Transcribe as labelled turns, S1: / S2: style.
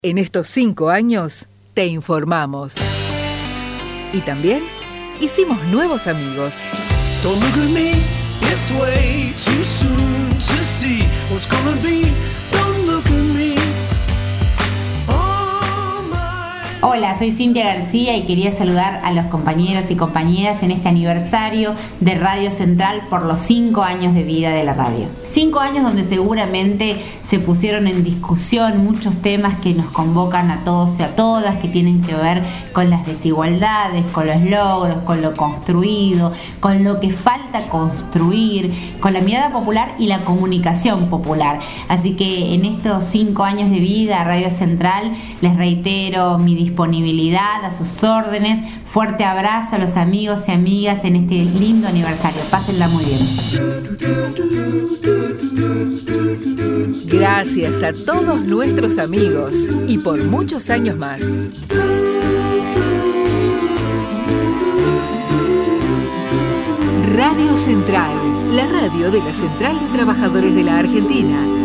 S1: En estos 5 años te informamos. Y también hicimos nuevos amigos.
S2: Don't look at me, it's way too soon to see what's gonna be. Don't look at me.
S3: Hola, soy Cintia García y quería saludar a los compañeros y compañeras en este aniversario de Radio Central por los 5 años de vida de la radio. 5 años donde seguramente se pusieron en discusión muchos temas que nos convocan a todos y a todas, que tienen que ver con las desigualdades, con los logros, con lo construido, con lo que falta construir, con la mirada popular y la comunicación popular. Así que en estos 5 años de vida, Radio Central, les reitero mi disponibilidad a sus órdenes. Fuerte abrazo a los amigos y amigas en este lindo aniversario. Pásenla muy bien.
S1: Gracias a todos nuestros amigos y por muchos años más. Radio Central, la radio de la Central de Trabajadores de la Argentina.